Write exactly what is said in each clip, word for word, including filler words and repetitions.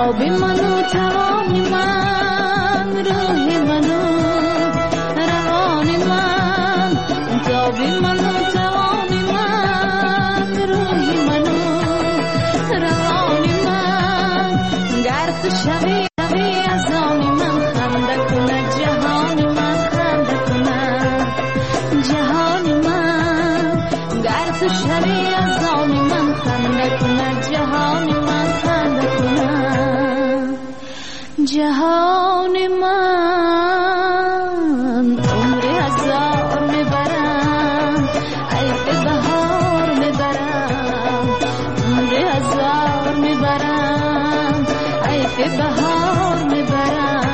خواب منو توان من روح منو روان من خواب منو توان من روح منو روان من گر تو شوی شوی از آن من خنده کنه جهان من خنده کنه جهان من گر تو شوی از آن من خنده کنه جهان من خنده کنه جهان من عمر هزار میبرم عیف بهار میبرم عمر هزار میبرم عیف بهار میبرم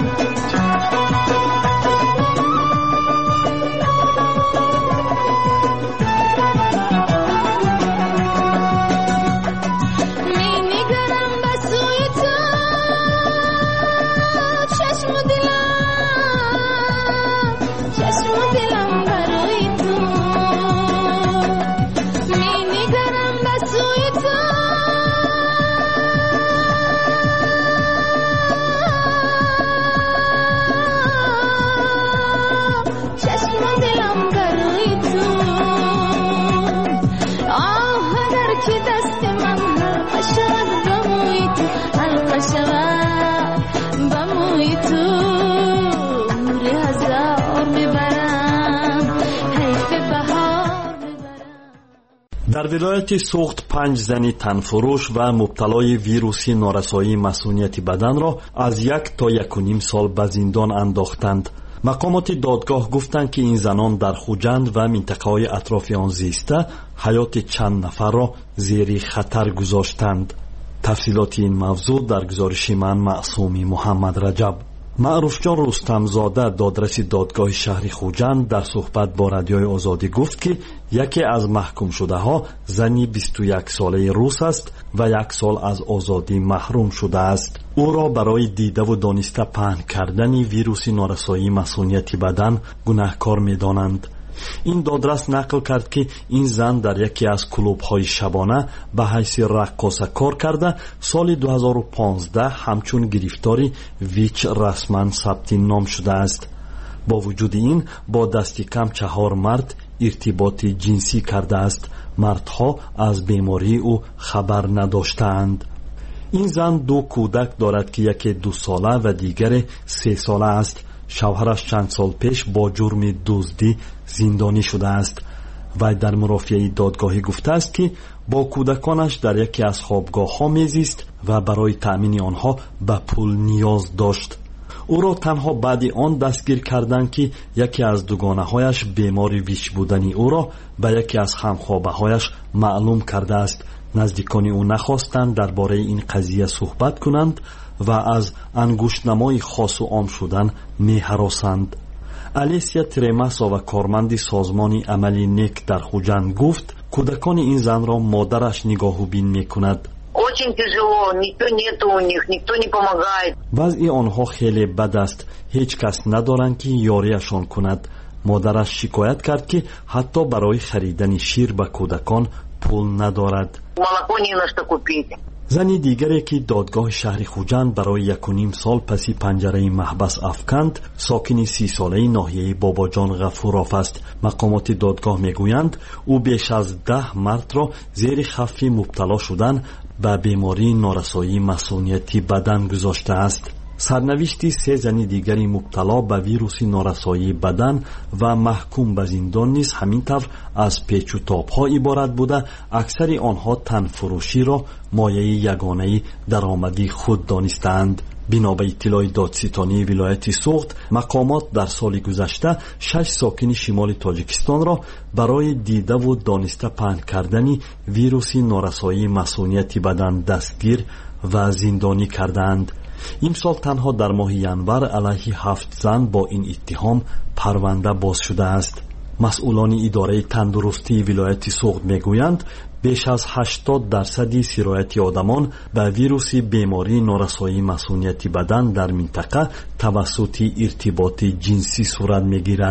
در ولایت سوخت پنج زن تنفروش و مبتلای ویروسی نارسایی مسئولیت بدن را از یک تا یک و نیم سال به زندان انداختند. مقامات دادگاه گفتند که این زنان در خوجند و منطقه های اطراف آن زیسته حیات چند نفر را زیر خطر گذاشتند. تفصیلات این موضوع در گزارش من معصومی محمد رجب. معروف جان رستمزاده دادرس دادگاه شهر خوجند در صحبت با رادیوی آزادی گفت که یکی از محکوم شده ها زنی بیست و یک ساله روس است و یک سال از آزادی محروم شده است. او را برای دیده و دانسته پهن کردن ویروس نارسایی مسئولیت بدن گناهکار می‌دانند. این دادرس نقل کرد که این زن در یکی از کلوب‌های شبانه به حیث رقاصه کار کرده سال دو هزار و پانزده همچون گرفتاری ویچ رسما ثبت نام شده است. با وجود این با دستی کم چهار مرد ارتباط جنسی کرده است. مردها از بیماری او خبر نداشتند. این زن دو کودک دارد که یکی دو ساله و دیگر سه ساله است. شوهرش چند سال پیش با جرم دزدی زندانی شده است. وی در مرافعه دادگاهی گفته است که با کودکانش در یکی از خوابگاه ها میزیست و برای تأمین آنها به پول نیاز داشت. او را تنها بعد آن دستگیر کردند که یکی از دوگانه هایش بیماری ویچ بودنی او را به یکی از همخوابه هایش معلوم کرده است. نزدیکان او نخواستند درباره این قضیه صحبت کنند و از انگشتنمای خاص و عام شدن می هراسند. الیسیا ترماسا و کارمند سازمان عملی نیک در خوجند گفت کودکان این زن را مادرش نگاه و بین می کند. Очень тяжело, никто нет у них, никто не помогает. وضع آنها خیلی بد است. هیچ کس ندارند که یاریشان کند. مادرش شکایت کرد که حتی برای خریدن شیر به کودکان پول ندارد. Молоко не на что купить. زنی دیگری که دادگاه شهر خوجند برای یک و نیم سال پسی پنجره محبس افکند ساکن سی ساله ناحیه باباجان غفوراف است. مقامات دادگاه میگویند او بیش از ده مرد را زیر خف مبتلا شدن به بیماری نارسایی مسئولیتی بدن گذاشته است. سرنوشت سه زن دیگری مبتلا به ویروس نارسایی بدن و محکوم به زندان نیز همین طور از پیچ و تاب ها عبارت بوده. اکثر آنها تن فروشی را مایه یگانه درآمدی خود دانستند. بنا به اطلاع دادستانی ولایت سوخت مقامات در سال گذشته شش ساکن شمال تاجیکستان را برای دیده و دانسته پهن کردن ویروس نارسایی مسئولیتی بدن دستگیر و زندانی کردند. امسال تنها در ماه ینور علیه هفت زن با این اتهام پرونده باز شده است. مسئولان اداره تندرستی ولایت سوخت میگویند بیش از هشتاد درصد سرایت آدمان به ویروس بیماری نارسایی مسئولیتی بدن در منطقه توسط ارتباط جنسی صورت میگیرد.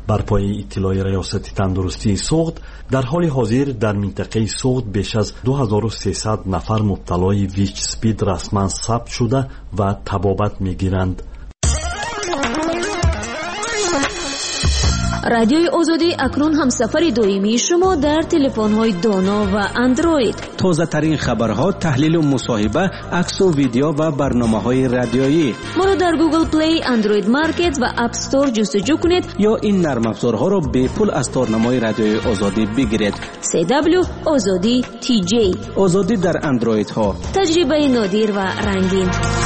بر پای اطلاع ریاست تندرستی سوخت، در حال حاضر در منطقه سوخت بیش از دو هزار و سیصد نفر مبتلای ویچ سپید رسما ثبت شده و تبابت میگیرند. رادیوی آزادی اکنون همسفر دائمی شما در تلفن‌های دانا و اندروید. تازه ترین خبرها، تحلیل و مصاحبه، عکس و ویدیو و برنامه‌های رادیویی. ما را در گوگل پلی، اندروید مارکت و اپ استور جستجو کنید یا این نرم افزارها را به پول از تارنمای رادیوی آزادی بگیرید. سی دبلیو آزادی تی جی. آزادی در اندروید ها. تجربه نادر و رنگین.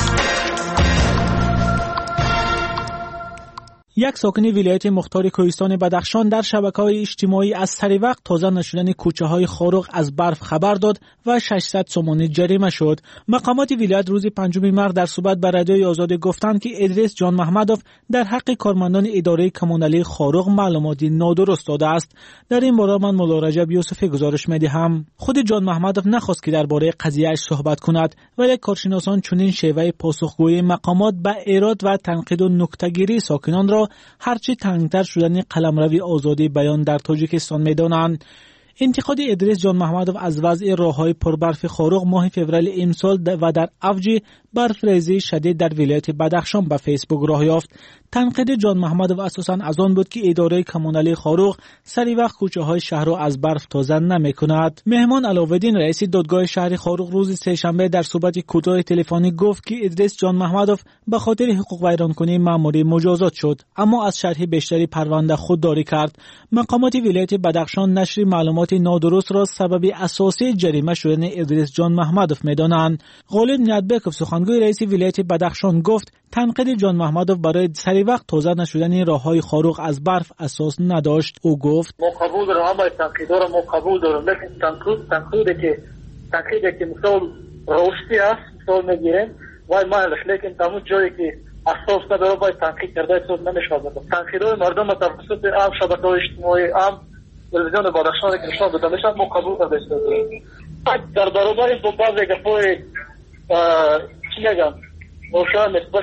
یک ساکن ولایت مختار کوهستان بدخشان در شبکه‌های اجتماعی از سری وقت تازه نشدن کوچه‌های خارق از برف خبر داد و ششصد تومان جریمه شد. مقامات ولایت روز پنجم مارس در صحبت با رادیوی آزادی گفتند که ادریس جان محمدوف در حق کارمندان اداره کمونالی خارق معلوماتی نادرست داده است. در این باره من مولا رجب یوسفی گزارش می‌دهم. خود جان محمدوف نخواست که درباره قضیه‌اش صحبت کند، ولی کارشناسان چنین شیوه پاسخگویی مقامات به ایراد و تنقید و نکته‌گیری ساکنان را هرچی تنگتر شدن قلمروی آزادی بیان در تاجیکستان می‌دانند. انتقاد ادریس جان محمدوف از وضع راه‌های پربرف خارق ماه فوریه امسال و در اوج برف‌ریزی شدید در ولایت بدخشان به فیسبوک راه یافت. تنقید جان محمدوف اساساً از آن بود که اداره کمونالی خارق سری وقت کوچه‌های شهر را از برف تازه نمی‌کند. مهمان علاوالدین رئیس دادگاه شهر خارق روز سه‌شنبه در صحبت کوتاه تلفنی گفت که ادریس جان محمدوف به خاطر حقوق ویرانکنی مأموری مجازات شد، اما از شرح بیشتری پرونده خودداری کرد. مقامات ولایت بدخشان نشر معلومات نادرست را سبب اساسی جریمه شدن ادریس جان محمدوف می‌دانند. غالب نیتبکوف سخنگوی رئیس ولایت بدخشان گفت تنقید جان محمدوف برای سری وقت تازه نشدن راه‌های خارق از برف اساس نداشت. او گفت ما قبول دارم، همه تنقیدها را ما قبول دارم، لیکن تنقید تنقیدی که تنقیدی که مثال راستی است مثال میگیریم وای مالش، لیکن تمام جایی که اساس نداره باید تنقید کرده اساس نمیشه. تنقیدهای مردم توسط عام شبکه‌های اجتماعی عام تلویزیون بدخشان که نشان داده میشن ما قبول نداشتیم. در برابر این بعضی گپ‌های چی میگم روشن نسبت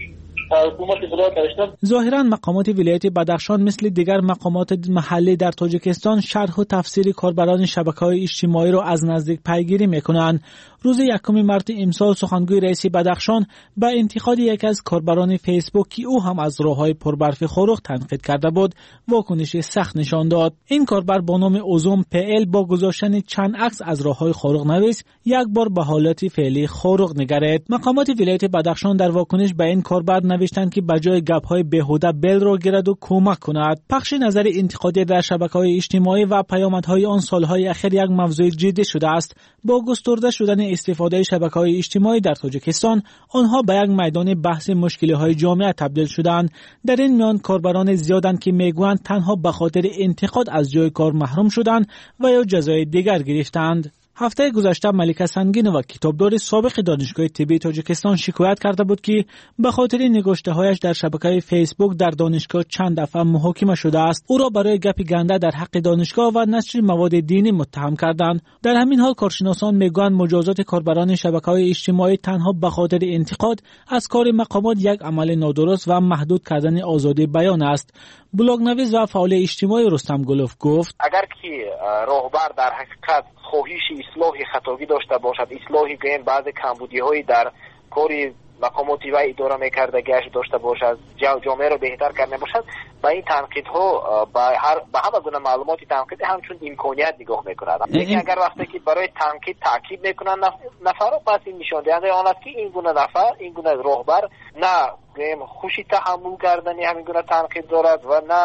حکومت ولایت بدخشان. ظاهراً مقامات ولایت بدخشان مثل دیگر مقامات محلی در تاجیکستان شرح و تفسیر کاربران شبکه‌های اجتماعی را از نزدیک پیگیری می‌کنند. روز یکم مارس امسال سخنگوی رئیس بدخشان با انتقاد یکی از کاربران فیسبوک که او هم از راه‌های پربرف خارق تنقید کرده بود واکنش سخت نشان داد. این کاربر با نام اوزوم پی ال با گذاشتن چند عکس از راه‌های خارق نویس یک بار به حالت فعلی خارق نگرید. مقامات ولایت بدخشان در واکنش به این کاربر نوشتند که بجای گپ‌های بیهوده بل را گیرد و کمک کند. پخش نظر انتقادی در شبکه‌های اجتماعی و پیامدهای آن سال‌های اخیر یک موضوع جدی شده است. با گسترده شدن استفاده شبکه‌های اجتماعی در تاجیکستان، آنها به یک میدان بحث مشکل‌های جامعه تبدیل شدند. در این میان کاربران زیادند که میگویند تنها به خاطر انتقاد از جای کار محروم شدند و یا جزای دیگر گرفتند. هفته گذشته ملکه سنگین و کتابدار سابق دانشگاه طبی تاجیکستان شکایت کرده بود که به خاطر نگاشته‌هایش در شبکه فیسبوک در دانشگاه چند دفعه محاکمه شده است. او را برای گپ گنده در حق دانشگاه و نشر مواد دینی متهم کردند. در همین حال کارشناسان میگویند مجازات کاربران شبکه‌های اجتماعی تنها به خاطر انتقاد از کار مقامات یک عمل نادرست و محدود کردن آزادی بیان است. بلاگ‌نویس و فعال اجتماعی رستم گلوف گفت اگر که راهبر در حقیقت خواهش اصلاح خطاگی داشته باشد، اصلاحی که بعضی کمبودی‌های در کاری مقاماتی و اداره می‌کردگیش داشته باشد، جامعه را بهتر کرده باشد، با این تنقیدها به هر به همه گونه معلوماتی تنقید همچون امکانیت نگاه می‌کند. لیکن اگر وقتی که برای تنقید تاکید می‌کنند نفر پس این نشان دهنده آن است که این گونه نفر، این گونه راهبر نه خوشی تحمل کردنی همین گونه تنقید دارد و نه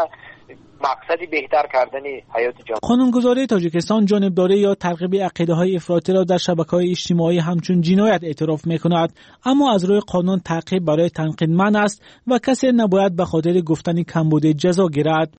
مقصدی بهتر کردن حیات جامعه. قانونگذاری تاجیکستان جانبداری یا ترغیب عقیده‌های افراطی را در شبکه‌های اجتماعی همچون جنایت اعتراف می‌کند، اما از روی قانون تعقیب برای تنقید منع است و کسی نباید به خاطر گفتن کمبود جزا گیرد.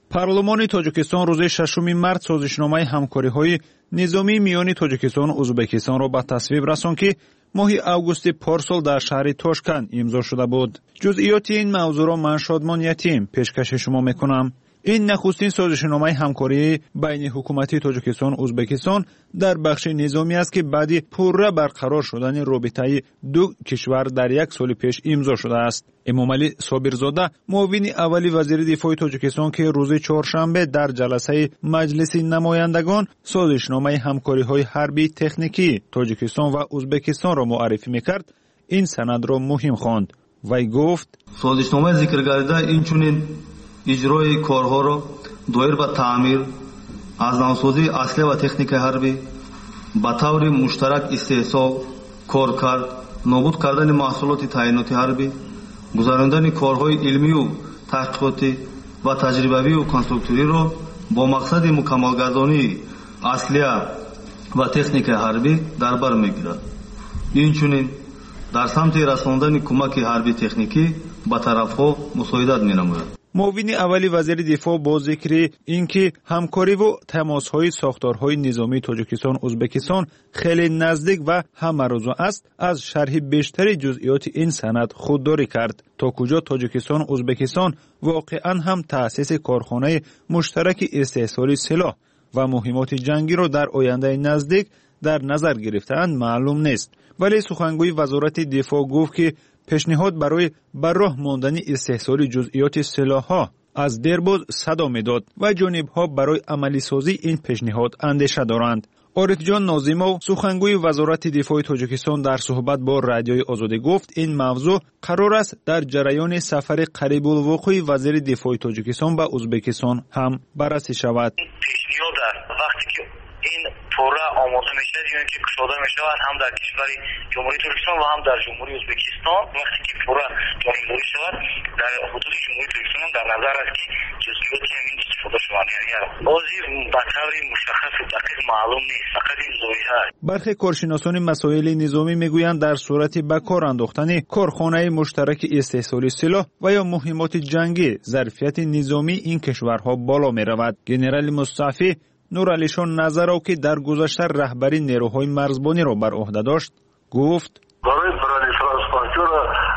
پارلمانی تاجیکستان روز ششم مارس سازشنامه همکاری‌های نظامی میان تاجیکستان و ازبکستان را به تصویب رساند که ماه اوگوست پارسال در شهر تاشکند امضا شده بود. جزئیات این موضوع را من شادمان یتیم پیشکش شما میکنم. این نخستین سازشنامه همکاری بین حکومت تاجیکستان و ازبکستان در بخش نظامی است که بعد پوره برقرار شدن رابطه دو کشور در یک سال پیش امضا شده است. امامعلی صابرزاده معاون اول وزیر دفاع تاجیکستان که روز چهارشنبه در جلسه مجلس نمایندگان سازشنامه همکاری‌های حربی تکنیکی تاجیکستان و ازبکستان را معرفی می‌کرد، این سند را مهم خواند. وی گفت: سازشنامه ذکر گردیده اینچنین اجرای کارها را دایر به تعمیر از نوسازی اسلحه و تکنیک حربی به طور مشترک استحصال کار کرد، نابود کردن محصولات تعیناتی حربی، گذراندن کارهای علمی و تحقیقاتی و تجربوی و کنسترکتوری را با مقصد مکمل گردانی اسلحه و تکنیک حربی در بر میگیرد. اینچنین در سمت رساندن کمک حربی تکنیکی به طرفها مساعدت مینماید. معاون اولی وزیر دفاع با ذکر اینکه همکاری و تماس‌های ساختارهای نظامی تاجیکستان و ازبکستان خیلی نزدیک و هم‌روزه است، از شرح بیشتر جزئیات این سند خودداری کرد تا کجا تاجیکستان و ازبکستان واقعاً هم تأسیس کارخانه مشترک استحصال سلاح و مهمات جنگی را در آینده نزدیک در نظر گرفته‌اند معلوم نیست. ولی سخنگوی وزارت دفاع گفت که پیشنهاد برای بر راه ماندن استحصال جزئیات سلاح‌ها از دیرباز صدا می‌داد و جانب‌ها برای عملی سازی این پیشنهاد اندیشه دارند. عارف جان ناظیمov سخنگوی وزارت دفاع تاجیکستان در صحبت با رادیوی آزادی گفت این موضوع قرار است در جریان سفر قریب الوقوع وزیر دفاع تاجیکستان به ازبکستان هم بررسی شود. پیشنهاد است وقتی که این پورا آماده میشه یا اینکه کشوده میشه هم در کشور جمهوری ترکستان و هم در جمهوری ازبکستان، وقتی که پورا جمهوری شود در حدود جمهوری ترکستان در نظر است که جزئیات همین استفاده شوند، یعنی بازی به طور مشخص و دقیق معلوم نیست، فقط این ذایقه است. برخی کارشناسان مسائل نظامی میگویند در صورت به کار انداختن کارخانه مشترک استحصال سلاح و یا مهمات جنگی ظرفیت نظامی این کشورها بالا میرود. ژنرال مصطفی نورعلیشان نظرو که در گذشته رهبری نیروهای مرزبانی را بر عهده داشت گفت: برای برای ترانسپورتر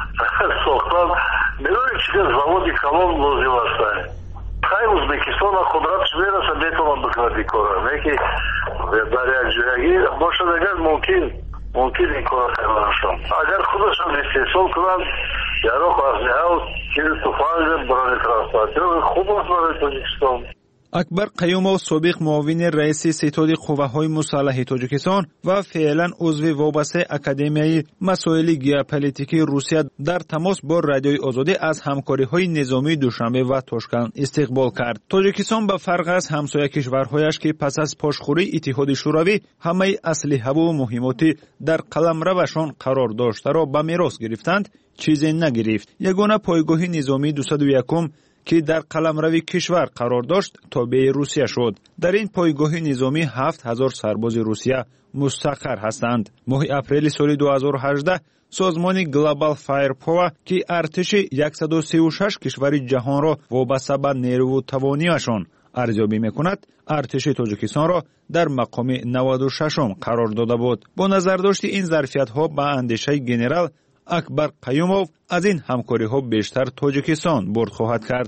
ساختن نیروی چیز زوادی کلان لازم است. خیلی ازبکستان قدرتش برسه میتونن بکنه کارا، نه که در یک جایی باشه اگر ممکن ممکن این کار خیلی نشون. اگر خودشون استحصال کنن یارو خواهد و چیز تفاوت برای ترانسپورتر خوب است برای تاجیکستان. اکبر قیومov سابق معاون رئیس ستاد قوه‌های مسلح تاجیکستان و فعلا عضو وابسته اکادمیای مسائل ژئوپلیتیکی روسیه در تماس با رادیوی آزادی از همکاری‌های نظامی دوشنبه و تاشکند استقبال کرد. تاجیکستان به فرق از همسایه کشورهایش که پس از پاشخوری اتحاد شوروی همه اسلحه و مهمات در قلمروشان قرار داشته را به میراث گرفتند، چیزی نگرفت. یگانه پایگاه نظامی دویست و یک که در قلمرو کشور قرار داشت تابع روسیه شد. در این پایگاه نظامی هفت هزار سرباز روسیه مستقر هستند. ماه اپریل سال دو هزار و هجده سازمان گلوبال فایر پاور که ارتش صد و سی و شش کشور جهان را وابسته به نیرو و توانایی‌شان ارزیابی می‌کند، ارتش تاجیکستان را در مقام نود و ششم قرار داده بود. با نظر داشت این ظرفیت‌ها به اندیشه ژنرال اکبر قیومov از این همکاری‌ها بیشتر تاجیکستان برد خواهد کرد.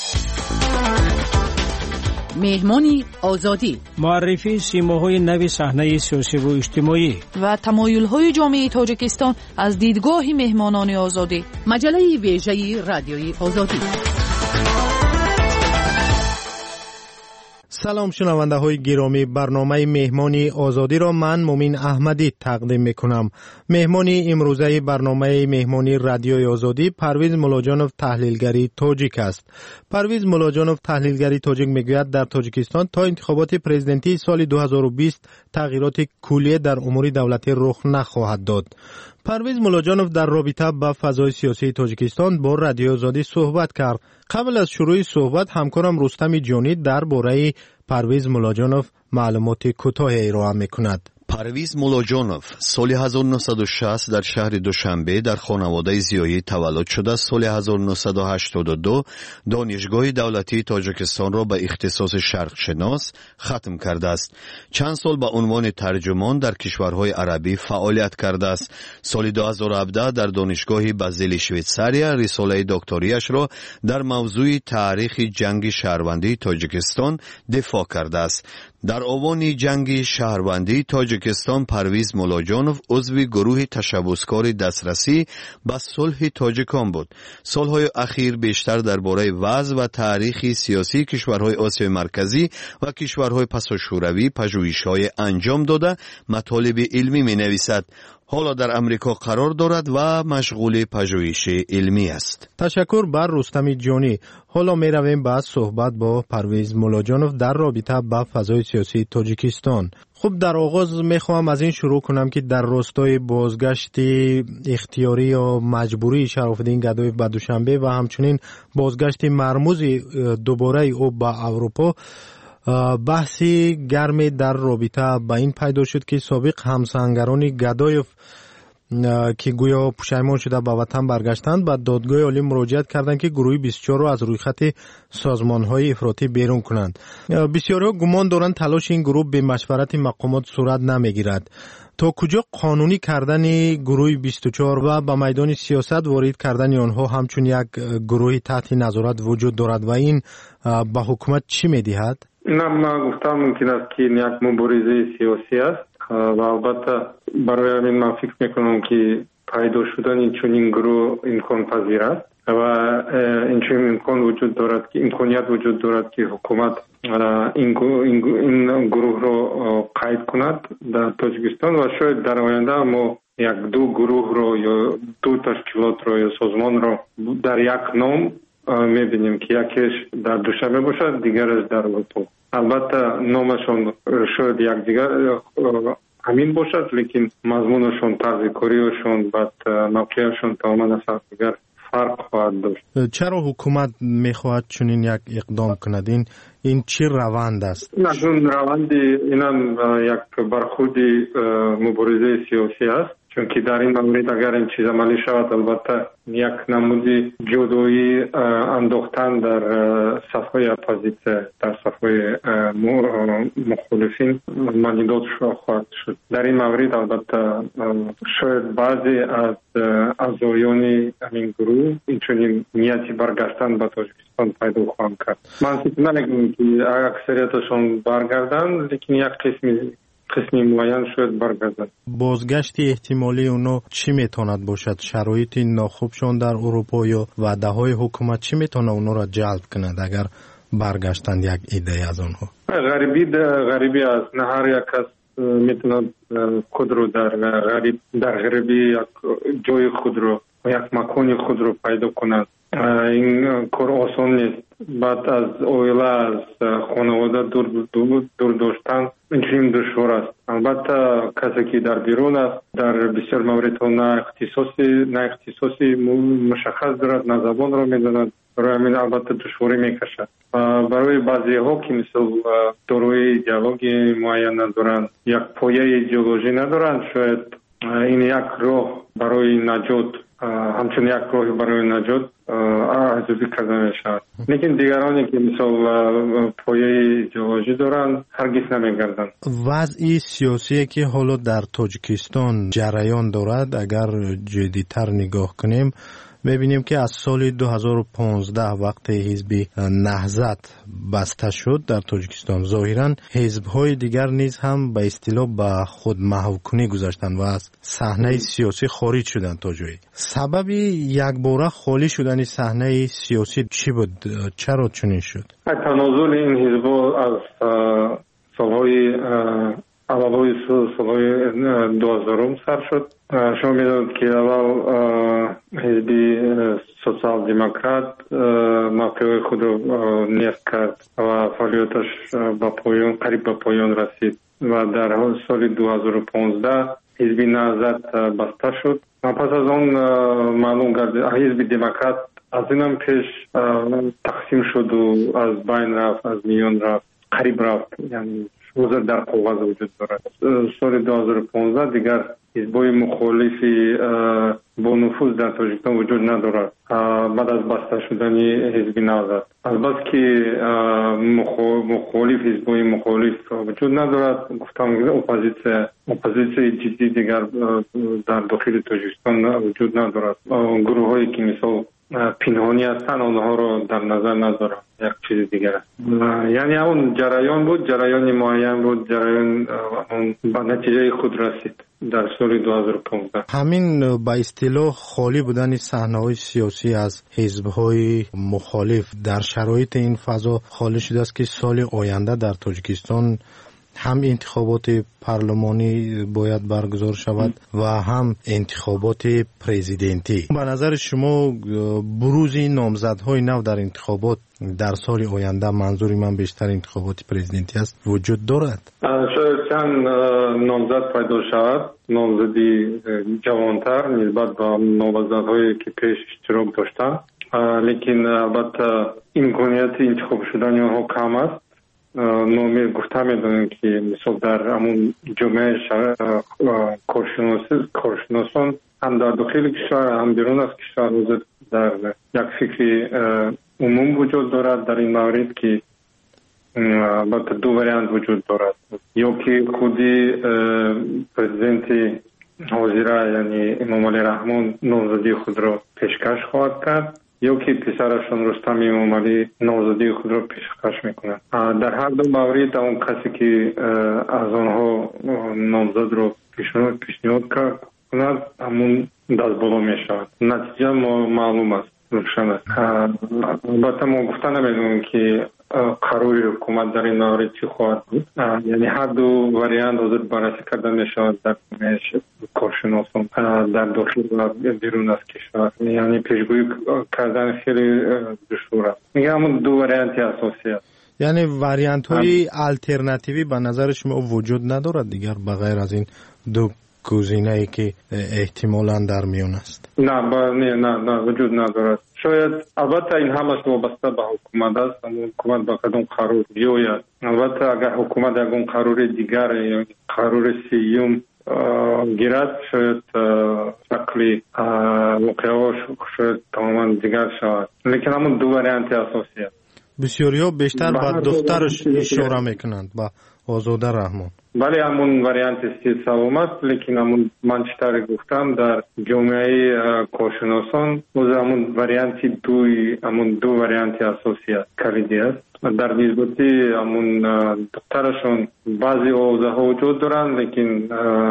مهمانی آزادی، معرفی سیماهای نو صحنه سیاسی و اجتماعی و تمایل‌های جامعه تاجیکستان از دیدگاه مهمانان آزادی. مجله ویژه رادیوی آزادی. سلام شنونده های گرامی، برنامه مهمانی آزادی را من مومین احمدی تقدیم میکنم. مهمانی امروزه برنامه مهمانی رادیوی آزادی پرویز مولاجانوف تحلیلگری تاجیک است. پرویز مولاجانوف تحلیلگری تاجیک میگوید در تاجیکستان تا انتخابات پرزیدنتی سال دو هزار و بیست تغییرات کلی در امور دولتی رخ نخواهد داد. پرویز مولاجانوف در رابطه با فضای سیاسی تاجیکستان با رادیو آزادی صحبت کرد. قبل از شروع صحبت همکارم رستم جانی درباره پرویز مولاجانوف معلومات کوتاه ارائه میکند. پرویز مولاجانوف سال هزار و نهصد و شصت در شهر دوشنبه در خانواده زیایی تولد شده. سال هزار و نهصد و هشتاد و دو دانشگاه دولتی تاجیکستان را به اختصاص شرق شناس ختم کرده است. چند سال به عنوان ترجمان در کشورهای عربی فعالیت کرده است. سال دو هزار و هفده در دانشگاه بازل شویتزاریا رساله دکتریش را در موضوع تاریخ جنگ شهروندی تاجیکستان دفاع کرده است. در آوان جنگ شهروندی تاجیکستان پرویز مولاجانوف عضو گروه تشبثکار دسترسی به صلح تاجیکان بود. سالهای اخیر بیشتر درباره وضع و تاریخ سیاسی کشورهای آسیای مرکزی و کشورهای پساشوروی پژوهش‌های انجام داده مطالب علمی می‌نویسد. حالا در امریکا قرار دارد و مشغول پژوهش علمی است. تشکر بر رستم جانی. حالا می رویم با صحبت با پرویز مولاجانوف در رابطه با فضای سیاسی تاجیکستان. خب در آغاز می خواهم از این شروع کنم که در راستای بازگشت اختیاری یا مجبوری شراف‌الدین گدایف به دوشنبه و همچنین بازگشت مرموز دوباره او به اروپا، بحثی گرمی در رابطه با این پیدا شد که سابق همسنگران گدایف که گویا پشیمان شده به وطن برگشتند به دادگاه عالی مراجعت کردند که گروه بیست و چهار را از روی خط سازمان‌های افراطی بیرون کنند. بسیاری‌ها گمان دارند تلاش این گروه به مشورت مقامات صورت نمیگیرد. تا کجا قانونی کردن گروه بیست و چهار و به میدان سیاست وارد کردن آنها همچون یک گروه تحت نظارت وجود دارد و این به حکومت چی می‌دهد؟ نه، من گفتم ممکن است که یک مبارزه سیاسی است و البته برای همین من فکر میکنم که پیدا شدن این چنین گروه امکان پذیر است و این چنین امکان وجود دارد که امکانیت وجود دارد که حکومت این این گروه را قید کند در تاجیکستان و شاید در آینده ما یک دو گروه را یا دو تشکیلات را یا سازمان را در یک نام میبینیم که یکیش در دوشنبه باشد دیگرش در اروپا. البته نامشون شاید یک دیگر همین باشد لیکن مضمونشون، طرز کاریشون، بعد موقعشون تماما از دیگر فرق خواهد داشت. چرا حکومت میخواهد چنین یک اقدام کند؟ این این چی روند است؟ نه، اون روند اینم یک برخورد مبارزه سیاسی است، چون که در این مورد اگر این چیز عملی شود البته یک نمودی جدایی انداختن در صفحه اپوزیسیون، در صفحه مخالفین مانیدات خواهد شد. در این مورد البته شاید بعضی از اعضایان این گروه این چنین نیتی برگشتن به تاجیکستان پیدا خواهند کرد. من فکر نمی‌کنم که اکثریتشون برگردن، لیکن یک قسمی قسمی معین شاید برگردن. بازگشت احتمالی اونا چی میتواند باشد؟ شرایط ناخوبشان در اروپا یا وعده های حکومت چی میتونه اونا را جلب کند اگر برگشتند یک ایده از آنها؟ غریبی غریبی است. نه هر یک کس میتونه خود رو در غریب در غریبی یک جای خود رو یک مکان خود رو پیدا کند. این کار آسان نیست. بعد از اویله از خانواده دور دور, دور داشتن این دشوار است. البته کسی که در بیرون است در بسیار موردها نه اختصاصی نه اختصاصی مشخص دارد، نه زبان را میداند، برای همین البته دشواری میکشد. برای بعضی ها که مثل داروی ایدئولوژی معین ندارند، یک پایه ایدئولوژی ندارند، شاید این یک راه برای نجات، همچنین یک راه برای نجات ارزیابی کرده میشود. لیکن دیگرانی که مثل پایه ایدئولوژی دارند هرگز نمیگردند. وضع سیاسی که حالا در تاجیکستان جریان دارد اگر جدی‌تر نگاه کنیم می‌بینیم که از سال دو هزار و پانزده وقت حزب نهضت بسته شد در تاجیکستان، ظاهراً حزب‌های دیگر نیز هم به اصطلاح به خود محوکنی گذاشتند و از صحنه سیاسی خارج شدند تا جایی. سبب یکباره خالی شدن صحنه سیاسی چی بود؟ چرا چنین شد؟ تنازل این حزب‌ها از سال‌های اولای سال‌های دو هزارم سر شد. شما می‌دانید که اول حزب سوسیال دموکرات موقع خود را نیست کرد و فعالیتش به پایان قریب به پایان رسید و در سال دو هزار و پانزده حزب نهضت بسته شد. پس از آن معلوم گردید حزب دموکرات از اینم پیش تقسیم شد و از بین رفت، از میان رفت، قریب رفت. یعنی حضور در قوه وجود دارد. سال دو هزار و پانزده دیگر حزب‌های مخالفی با نفوذ در تاجیکستان وجود ندارد بعد از بسته شدن حزب نهضت. البته که مخالف حزب‌های مخالف وجود ندارد، گفتم اپوزیسیون اپوزیسیون جدی دیگر در داخل تاجیکستان وجود ندارد. گروه‌هایی که مثل پنهانی هستند آنها را در نظر ندارم. یک چیز دیگر است. یعنی اون جریان بود، جریان معین بود، جریان به نتیجه خود رسید در سال دو هزار و پانزده. همین با اصطلاح خالی بودن صحنه‌های سیاسی از حزب‌های مخالف در شرایط این فضا خالی شده است که سال آینده در تاجیکستان هم انتخابات پارلمانی باید برگزار شود و هم انتخابات پرزیدنتی. به نظر شما بروز نامزدهای نو در انتخابات در سال آینده، منظور من بیشتر انتخابات پرزیدنتی است، وجود دارد؟ شاید چند نامزد پیدا شود، نامزدی جوانتر نسبت به نامزدهایی که پیش اشتراک داشتند، لیکن البته امکانیت انتخاب شدن آنها کم است. ما گفته میدونیم که مثلا در همون جامعه کارشناسان هم در داخل کشور هم بیرون از کشور در یک فکر عموم وجود دارد در این مورد که البته دو وریانت وجود دارد، یا که خودی پرزیدنت حاضره یعنی امام علی رحمان نامزدی خود را پیشکش خواهد کرد، یا که پسرشون رستم امام علی نامزدی خود را پیشکش میکنند. در هر دو مورد اون کسی که از آنها نامزد را پیشنهاد پیشنهاد کند همون دست بالا میشود. نتیجه معلوم است، روشن است. البته ما گفته نمیدونیم که قراری حکومت در این مورد چی خواهد بود. یعنی هر دو وریانت حاضر بررسی کرده میشود در کارشناسان در داخل و بیرون از کشور. یعنی پیشگویی کردن خیلی دشوار است. میگم همون دو وریانت اساسی است. یعنی وریانت های الटरनेटिव्ی به نظر شما وجود ندارد دیگر بغیر از این دو گزینه ای که احتمالاً در میون است؟ نه نه نه نه وجود ندارد. شاید البته این همش وابسته به حکومت است. حکومت با کدام قرار بیاید. البته اگر حکومت یکون قرار دیگر یا قرار سیوم گیرد شاید شکلی واقعا شاید تماما دیگر شود، لیکن همون دو وریانت اساسی است. بسیاری ها بیشتر با دخترش اشاره میکنند، با آزاده رحمان. بله همون وریانت سوم است، لیکن همون من چطور گفتم در جامعه کارشناسان همون وریانت دوی همون دو وریانت اساسی است، کلیدی است. در نسبتی همون دخترشون بعضی حوزه ها وجود دارند، لیکن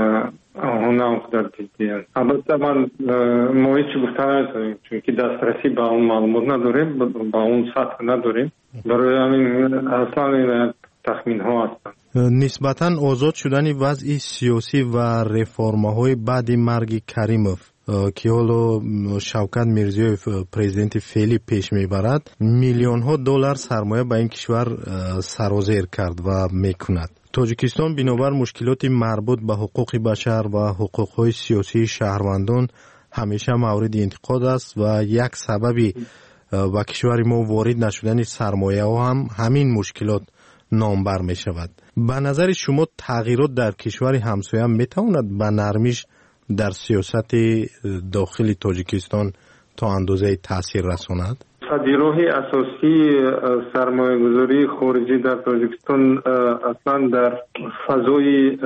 آنها هم در جدی است. البته من ما هیچ گفته نمیتونیم چون که دسترسی به اون معلومات نداریم، به اون سطح نداریم، برای همین اصلا این تخمین ها هستند. نسبتاً آزاد شدن وضع سیاسی و رفرم‌های بعد مرگ کریموف که حالا شوکت میرزیویف پرزیدنت فعلی پیش میبرد، میلیون ها دلار سرمایه به این کشور سرازیر کرد و میکند. تاجیکستان بنابر مشکلات مربوط به حقوق بشر و حقوق‌های سیاسی شهروندان همیشه مورد انتقاد است و یک سببی به کشور ما وارد نشدن سرمایه ها هم همین مشکلات نامبر می شود. به نظر شما تغییرات در کشور همسایه می تواند به نرمیش در سیاست داخل تاجیکستان تا اندازه تاثیر رساند؟ راه اساسی سرمایه گذاری خارجی در تاجیکستان اصلا در فضای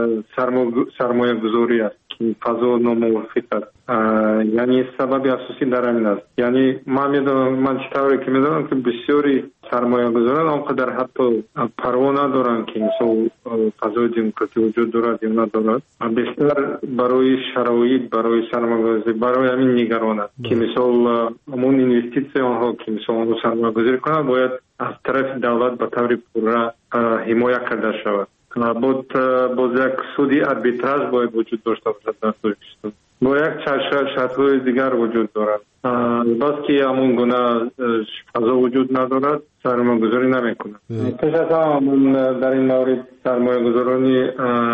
سرمایه گذاری است که فضا ناموافق است. یعنی سبب اساسی در همین است. یعنی من میدونم من چطوری که میدونم که بسیاری سرمایه گذاران آنقدر حتی پروا ندارن که مثلا فضای دموکراسی وجود دارد یا ندارد، بیشتر برای شرایط برای سرمایه گذاری برای همین نگران است که مثلا همون اینوستیسی آنها که مثلا سرمایه گذاری کنند باید از طرف دولت به طور پوره حمایت کرده شود. بود باز یک سودی اربیتراژ باید وجود داشته باشد در تاجیکستان. با یک شرط‌های دیگر وجود دارد. بس که همون گونه فضا وجود ندارد سرمایه گذاری نمی کند. پس از همون در این مورد سرمایه گذارانی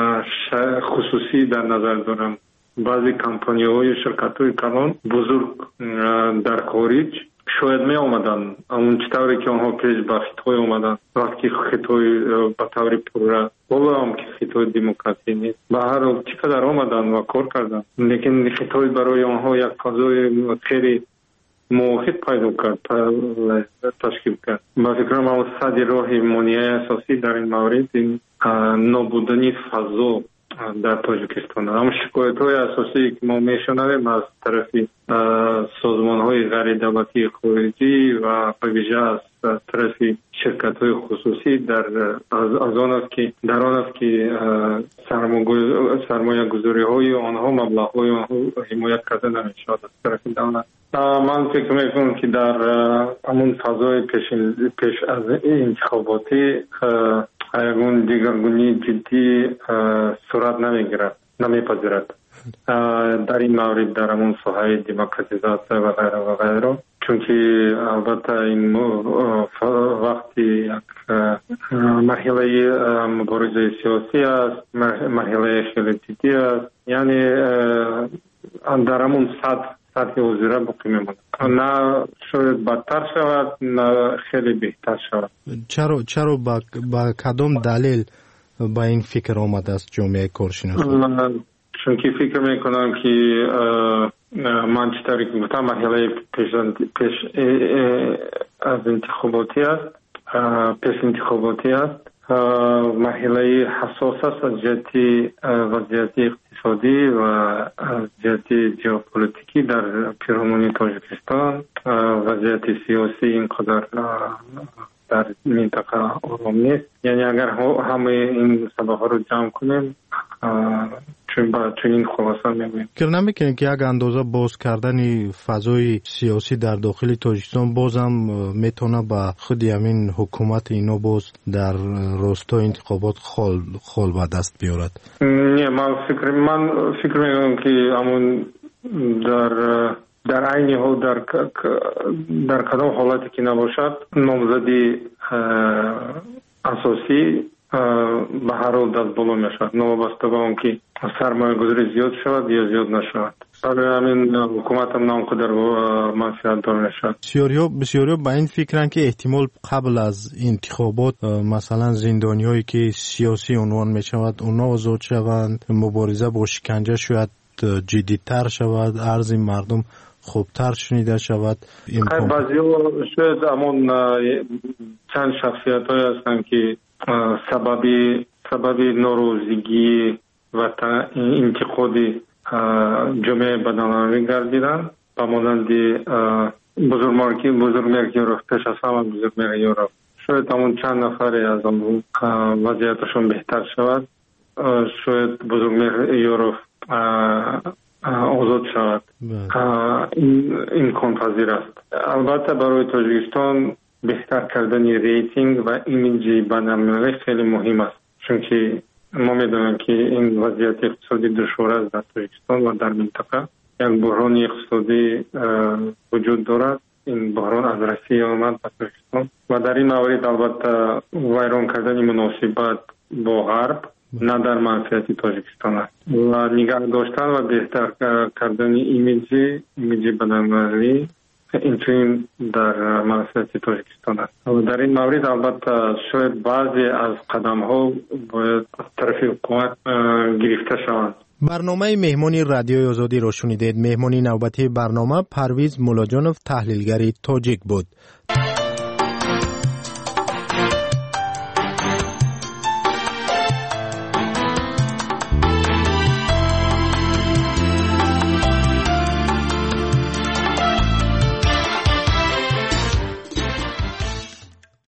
خصوصی در نظر دارم. بعضی کمپانی های شرکت های کلان بزرگ در خارج شاید می آمدن اون چطوری که آنها پیش به خطای آمدن وقتی خطای به طور پورا بالا هم که خطای دموکراسی نیست به هر حال چقدر آمدن و کار کردن لیکن خطای برای آنها یک فضای خیلی موحد پیدا کرد تشکیل کرد با فکرم اون صدی راه مانعه اساسی در این مورد این نابودنی فضا در تاجیکستان. اما شکایت های اساسی که ما میشنویم از طرف سازمان های غیر دولتی خارجی و به ویژه از طرف شرکت های خصوصی در از آن است که در آن است که سرمایه گذاری های آنها مبلغ های آنها حمایت کرده نمیشود از طرف دولت. من فکر میکنم که در همون فضای پیش, پیش از انتخاباتی اون دیگرگونی جدی صورت نمیگیرد نمیپذیرد در این مورد در همون ساحه دموکراتیزاسیون و غیره و غیره چون که البته این وقتی یک مرحله مبارزه سیاسی است مرحله خیلی جدی است یعنی در همون سطح سطح وزیره باقی میماند نه شاید بدتر شود نه خیلی بهتر شود. چرا چرا با, با کدام دلیل با این فکر آمده است جامعه کارشناس؟ چون که فکر میکنم که من چطوری که گفتم مرحله پیش, پیش از انتخاباتی است پیش انتخاباتی است مرحله حساس است از جهت وضعیت اقتصادی و از جهت ژئوپلیتیکی در پیرامون تاجیکستان وضعیت سیاسی اینقدر در منطقه آرام نیست یعنی اگر همه این سبب ها رو جمع کنیم چون با چنین خلاصه می‌بینیم که نمی‌کنیم که یک اندازه باز کردن فضای سیاسی در داخل تاجیکستان بازم میتونه با خود همین حکومت اینا باز در راستای انتخابات خال خال به دست بیارد. نه من فکر من فکر می‌کنم که همون در در عین حال در در کدام حالتی که نباشد نامزدی اساسی به هر حال دست بالا میشود نوابسته به اون که سرمایه گذاری زیاد شود یا زیاد نشود برای همین حکومت هم نام قدر منفعت دار نشود. بسیاریا بسیاریا به این فکرن که احتمال قبل از انتخابات مثلا زندانی هایی که سیاسی عنوان می شود اونا آزاد شوند مبارزه با شکنجه شاید جدیدتر شود ارز مردم خوبتر شنیده شود. بعضی شاید همون چند شخصیت های هستن که سببی سببی ناروزگی و انتقادی جامعه بدنامی گردیدن با مانند بزرگمرگی بزرگمرگی رو پیش از همه بزرگمرگی رو شاید همون چند نفری از اون وضعیتشون بهتر شود شاید بزرگمرگی رو آزاد شود این امکان پذیر است. البته برای تاجیکستان بهتر کردن ریتینگ و ایمیج بین‌المللی خیلی مهم است چون که ما میدونیم که این وضعیت اقتصادی دشوار است در تاجیکستان و در منطقه یک بحران اقتصادی وجود دارد این بحران از روسیه آمد به تاجیکستان و در این مورد البته ویران کردن مناسبت با غرب نه در منفعت تاجیکستان است و نگاه داشتن و بهتر کردن ایمیج ایمیج بین‌المللی این در منفعت تاجیکستان است و در این مورد البته شاید بعضی از قدم ها باید از طرف حکومت گرفته شوند. برنامه مهمانی رادیوی آزادی را شنیدید. مهمانی نوبتی برنامه پرویز مولاجانوف تحلیلگر تاجیک بود.